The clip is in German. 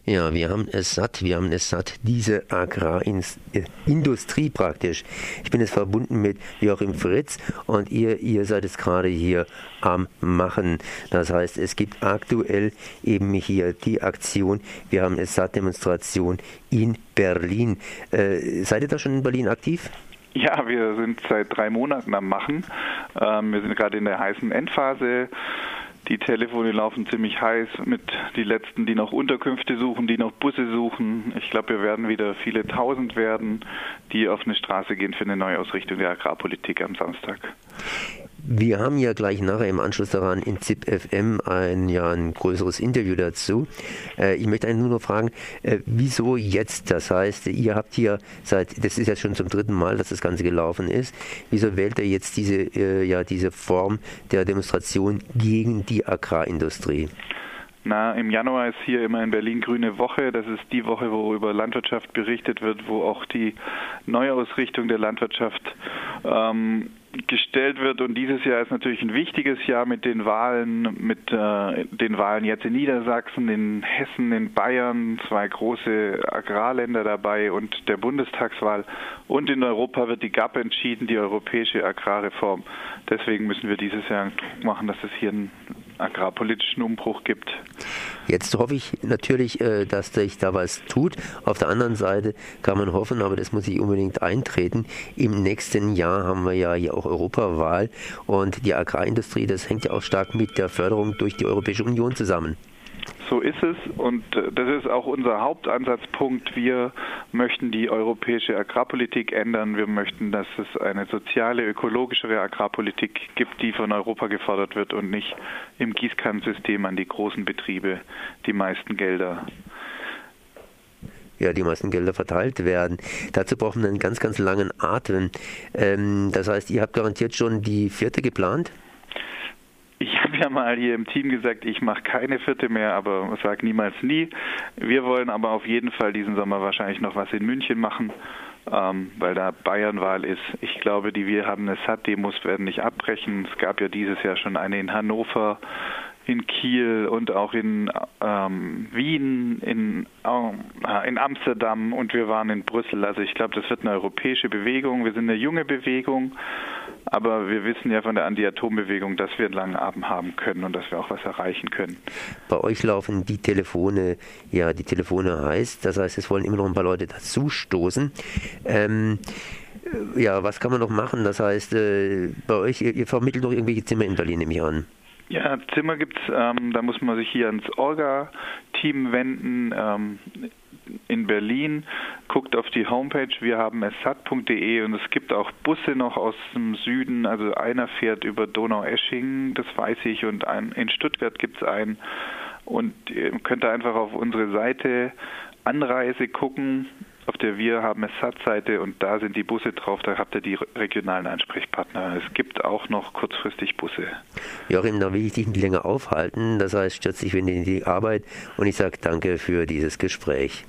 Ja, wir haben es satt, diese Agrarindustrie praktisch. Ich bin jetzt verbunden mit Joachim Fritz und ihr seid es gerade hier am Machen. Das heißt, es gibt aktuell eben hier die Aktion, wir haben es satt Demonstration in Berlin. Seid ihr da schon in Berlin aktiv? Ja, wir sind seit 3 Monaten am Machen. Wir sind gerade in der heißen Endphase. Die Telefone laufen ziemlich heiß mit die Letzten, die noch Unterkünfte suchen, die noch Busse suchen. Ich glaube, wir werden wieder viele Tausend werden, die auf eine Straße gehen für eine Neuausrichtung der Agrarpolitik am Samstag. Wir haben ja gleich nachher im Anschluss daran in ZIP FM ein größeres Interview dazu. Ich möchte eigentlich nur noch fragen, wieso jetzt? Das heißt, ihr habt hier das ist ja schon zum 3. Mal, dass das Ganze gelaufen ist. Wieso wählt ihr jetzt diese Form der Demonstration gegen die Agrarindustrie? Im Januar ist hier immer in Berlin Grüne Woche. Das ist die Woche, wo über Landwirtschaft berichtet wird, wo auch die Neuausrichtung der Landwirtschaft gestellt wird. Und dieses Jahr ist natürlich ein wichtiges Jahr mit den Wahlen, jetzt in Niedersachsen, in Hessen, in Bayern, 2 große Agrarländer dabei und der Bundestagswahl. Und in Europa wird die GAP entschieden, die europäische Agrarreform. Deswegen müssen wir dieses Jahr Druck machen, dass es hier einen agrarpolitischen Umbruch gibt. Jetzt hoffe ich natürlich, dass sich da was tut. Auf der anderen Seite kann man hoffen, aber das muss nicht unbedingt eintreten. Im nächsten Jahr haben wir ja hier auch Europawahl und die Agrarindustrie, das hängt ja auch stark mit der Förderung durch die Europäische Union zusammen. So ist es und das ist auch unser Hauptansatzpunkt. Wir möchten die europäische Agrarpolitik ändern. Wir möchten, dass es eine soziale, ökologischere Agrarpolitik gibt, die von Europa gefordert wird und nicht im Gießkannensystem an die großen Betriebe die meisten Gelder verteilt werden. Dazu brauchen wir einen ganz, ganz langen Atem. Das heißt, ihr habt garantiert schon die 4. geplant? Ich habe ja mal hier im Team gesagt, ich mache keine 4. mehr, aber sage niemals nie. Wir wollen aber auf jeden Fall diesen Sommer wahrscheinlich noch was in München machen, weil da Bayernwahl ist. Ich glaube, die Wir haben es satt Demos werden nicht abbrechen. Es gab ja dieses Jahr schon eine in Hannover, in Kiel und auch in Wien, in Amsterdam und wir waren in Brüssel. Also ich glaube, das wird eine europäische Bewegung. Wir sind eine junge Bewegung, aber wir wissen ja von der Anti-Atom-Bewegung, dass wir einen langen Abend haben können und dass wir auch was erreichen können. Bei euch laufen die Telefone heiß. Das heißt, es wollen immer noch ein paar Leute dazu stoßen. Was kann man noch machen? Das heißt, bei euch, ihr vermittelt doch irgendwelche Zimmer in Berlin, nehme ich an. Ja, Zimmer gibt's, da muss man sich hier ans Orga-Team wenden in Berlin. Guckt auf die Homepage, wir haben es satt.de und es gibt auch Busse noch aus dem Süden, also einer fährt über Donaueschingen, das weiß ich, und in Stuttgart gibt's einen und ihr könnt da einfach auf unsere Seite Anreise gucken, auf der Wir haben es satt-Seite und da sind die Busse drauf, da habt ihr die regionalen Ansprechpartner. Es gibt auch noch kurzfristig Busse. Joachim, da will ich dich nicht länger aufhalten, das heißt, stürzt dich in die Arbeit und ich sage danke für dieses Gespräch.